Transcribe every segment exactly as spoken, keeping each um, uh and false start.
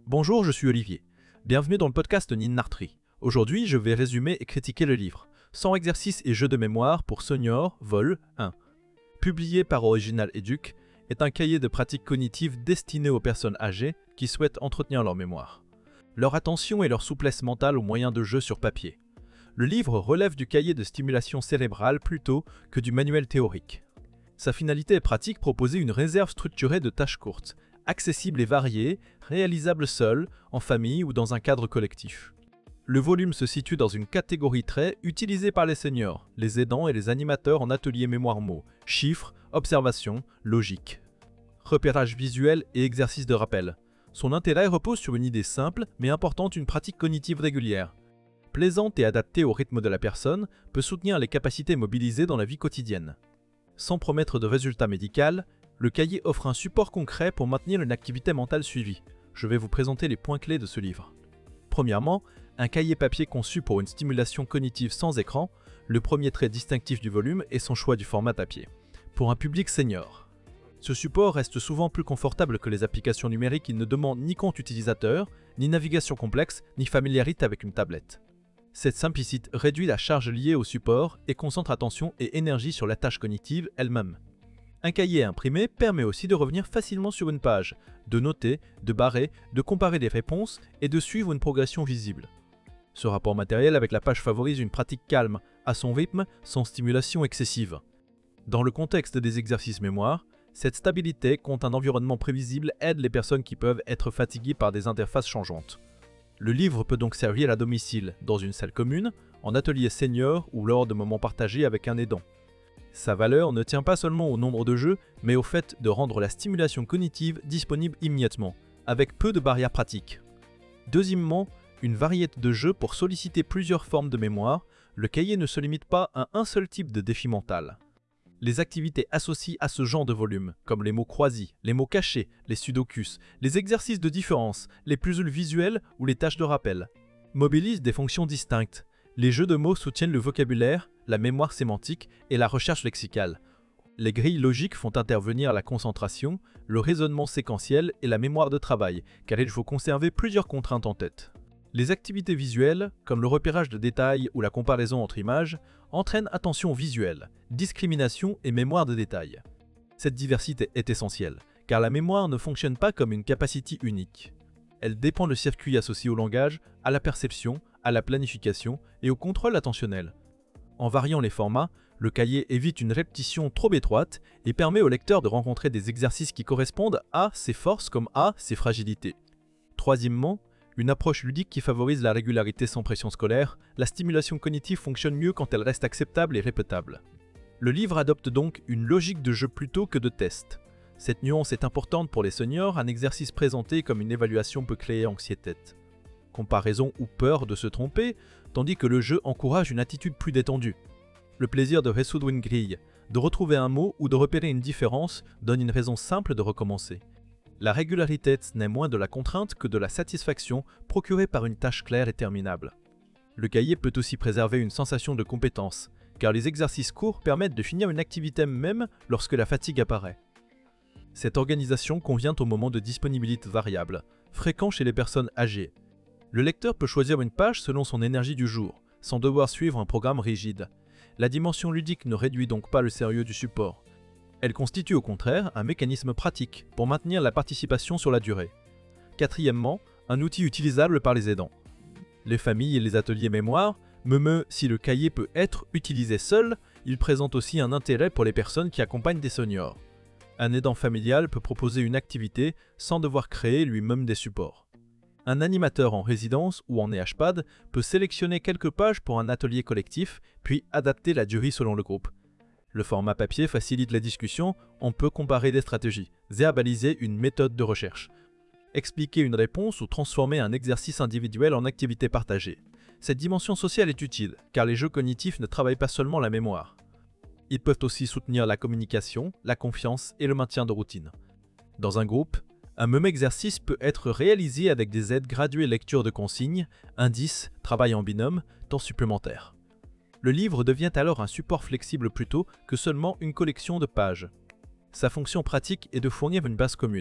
Bonjour, je suis Olivier. Bienvenue dans le podcast Ninartri. Aujourd'hui, je vais résumer et critiquer le livre cent exercices et jeux de mémoire pour seniors, vol un. Publié par Original Educ, est un cahier de pratiques cognitives destiné aux personnes âgées qui souhaitent entretenir leur mémoire, leur attention et leur souplesse mentale au moyen de jeux sur papier. Le livre relève du cahier de stimulation cérébrale plutôt que du manuel théorique. Sa finalité est pratique, proposer une réserve structurée de tâches courtes, accessibles et variées, réalisables seul, en famille ou dans un cadre collectif. Le volume se situe dans une catégorie trait utilisée par les seniors, les aidants et les animateurs en atelier mémoire-mots, chiffres, observations, logique. Repérage visuel et exercice de rappel. Son intérêt repose sur une idée simple mais importante, une pratique cognitive régulière. Plaisante et adaptée au rythme de la personne, peut soutenir les capacités mobilisées dans la vie quotidienne. Sans promettre de résultats médicaux, le cahier offre un support concret pour maintenir une activité mentale suivie. Je vais vous présenter les points clés de ce livre. Premièrement, un cahier papier conçu pour une stimulation cognitive sans écran. Le premier trait distinctif du volume est son choix du format papier. Pour un public senior. Ce support reste souvent plus confortable que les applications numériques qui ne demandent ni compte utilisateur, ni navigation complexe, ni familiarité avec une tablette. Cette simplicité réduit la charge liée au support et concentre attention et énergie sur la tâche cognitive elle-même. Un cahier imprimé permet aussi de revenir facilement sur une page, de noter, de barrer, de comparer des réponses et de suivre une progression visible. Ce rapport matériel avec la page favorise une pratique calme, à son rythme, sans stimulation excessive. Dans le contexte des exercices mémoire, cette stabilité contre un environnement prévisible aide les personnes qui peuvent être fatiguées par des interfaces changeantes. Le livre peut donc servir à domicile, dans une salle commune, en atelier senior ou lors de moments partagés avec un aidant. Sa valeur ne tient pas seulement au nombre de jeux, mais au fait de rendre la stimulation cognitive disponible immédiatement, avec peu de barrières pratiques. Deuxièmement, une variété de jeux pour solliciter plusieurs formes de mémoire. Le cahier ne se limite pas à un seul type de défi mental. Les activités associées à ce genre de volume, comme les mots croisis, les mots cachés, les sudokus, les exercices de différence, les puzzles visuels ou les tâches de rappel, mobilisent des fonctions distinctes. Les jeux de mots soutiennent le vocabulaire, la mémoire sémantique et la recherche lexicale. Les grilles logiques font intervenir la concentration, le raisonnement séquentiel et la mémoire de travail, car il faut conserver plusieurs contraintes en tête. Les activités visuelles, comme le repérage de détails ou la comparaison entre images, entraînent attention visuelle, discrimination et mémoire de détails. Cette diversité est essentielle, car la mémoire ne fonctionne pas comme une capacité unique. Elle dépend de circuits associés au langage, à la perception, à la planification et au contrôle attentionnel. En variant les formats, le cahier évite une répétition trop étroite et permet au lecteur de rencontrer des exercices qui correspondent à ses forces comme à ses fragilités. Troisièmement, une approche ludique qui favorise la régularité sans pression scolaire. La stimulation cognitive fonctionne mieux quand elle reste acceptable et répétable. Le livre adopte donc une logique de jeu plutôt que de test. Cette nuance est importante pour les seniors, un exercice présenté comme une évaluation peut créer anxiété, comparaison ou peur de se tromper, tandis que le jeu encourage une attitude plus détendue. Le plaisir de résoudre une grille, de retrouver un mot ou de repérer une différence donne une raison simple de recommencer. La régularité n'est moins de la contrainte que de la satisfaction procurée par une tâche claire et terminable. Le cahier peut aussi préserver une sensation de compétence, car les exercices courts permettent de finir une activité même lorsque la fatigue apparaît. Cette organisation convient au moment de disponibilité variable, fréquent chez les personnes âgées. Le lecteur peut choisir une page selon son énergie du jour, sans devoir suivre un programme rigide. La dimension ludique ne réduit donc pas le sérieux du support. Elle constitue au contraire un mécanisme pratique pour maintenir la participation sur la durée. Quatrièmement, un outil utilisable par les aidants. Les familles et les ateliers mémoire, même si le cahier peut être utilisé seul, il présente aussi un intérêt pour les personnes qui accompagnent des seniors. Un aidant familial peut proposer une activité sans devoir créer lui-même des supports. Un animateur en résidence ou en EHPAD peut sélectionner quelques pages pour un atelier collectif, puis adapter la durée selon le groupe. Le format papier facilite la discussion, on peut comparer des stratégies, verbaliser une méthode de recherche, expliquer une réponse ou transformer un exercice individuel en activité partagée. Cette dimension sociale est utile, car les jeux cognitifs ne travaillent pas seulement la mémoire. Ils peuvent aussi soutenir la communication, la confiance et le maintien de routine. Dans un groupe, un même exercice peut être réalisé avec des aides graduées lecture de consignes, indices, travail en binôme, temps supplémentaire. Le livre devient alors un support flexible plutôt que seulement une collection de pages. Sa fonction pratique est de fournir une base commune,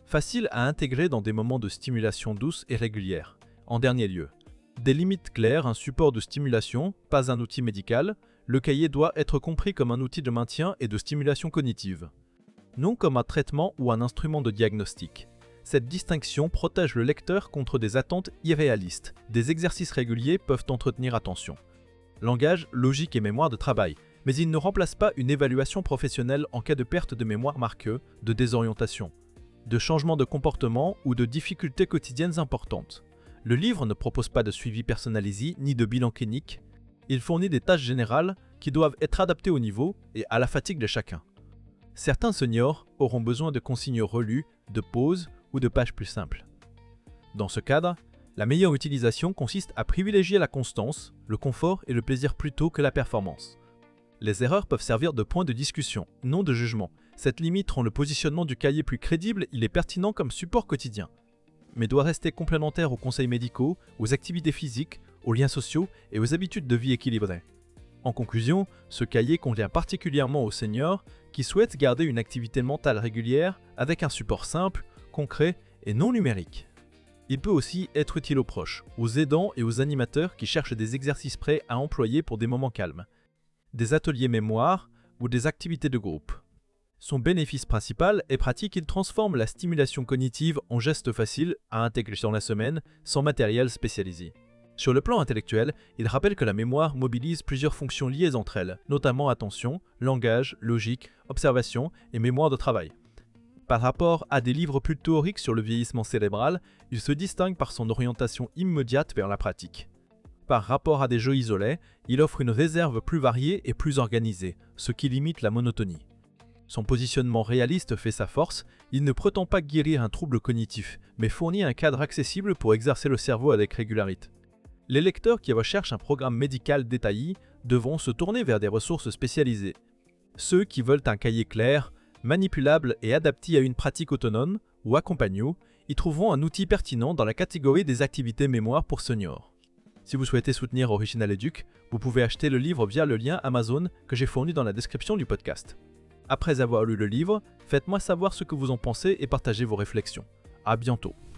Facile à intégrer dans des moments de stimulation douce et régulière. En dernier lieu, des limites claires, un support de stimulation, pas un outil médical. Le cahier doit être compris comme un outil de maintien et de stimulation cognitive, non comme un traitement ou un instrument de diagnostic. Cette distinction protège le lecteur contre des attentes irréalistes. Des exercices réguliers peuvent entretenir attention, langage, logique et mémoire de travail, mais ils ne remplacent pas une évaluation professionnelle en cas de perte de mémoire marquée, de désorientation, de changement de comportement ou de difficultés quotidiennes importantes. Le livre ne propose pas de suivi personnalisé ni de bilan clinique. Il fournit des tâches générales qui doivent être adaptées au niveau et à la fatigue de chacun. Certains seniors auront besoin de consignes relues, de pauses ou de pages plus simples. Dans ce cadre, la meilleure utilisation consiste à privilégier la constance, le confort et le plaisir plutôt que la performance. Les erreurs peuvent servir de point de discussion, non de jugement. Cette limite rend le positionnement du cahier plus crédible, il est pertinent comme support quotidien, mais doit rester complémentaire aux conseils médicaux, aux activités physiques, aux liens sociaux et aux habitudes de vie équilibrées. En conclusion, ce cahier convient particulièrement aux seniors qui souhaitent garder une activité mentale régulière avec un support simple, concret et non numérique. Il peut aussi être utile aux proches, aux aidants et aux animateurs qui cherchent des exercices prêts à employer pour des moments calmes, des ateliers mémoire ou des activités de groupe. Son bénéfice principal est pratique, il transforme la stimulation cognitive en gestes faciles à intégrer sur la semaine sans matériel spécialisé. Sur le plan intellectuel, il rappelle que la mémoire mobilise plusieurs fonctions liées entre elles, notamment attention, langage, logique, observation et mémoire de travail. Par rapport à des livres plus théoriques sur le vieillissement cérébral, il se distingue par son orientation immédiate vers la pratique. Par rapport à des jeux isolés, il offre une réserve plus variée et plus organisée, ce qui limite la monotonie. Son positionnement réaliste fait sa force, il ne prétend pas guérir un trouble cognitif, mais fournit un cadre accessible pour exercer le cerveau avec régularité. Les lecteurs qui recherchent un programme médical détaillé devront se tourner vers des ressources spécialisées. Ceux qui veulent un cahier clair, manipulable et adapté à une pratique autonome ou accompagnée, y trouveront un outil pertinent dans la catégorie des activités mémoire pour seniors. Si vous souhaitez soutenir Original Educ, vous pouvez acheter le livre via le lien Amazon que j'ai fourni dans la description du podcast. Après avoir lu le livre, faites-moi savoir ce que vous en pensez et partagez vos réflexions. À bientôt.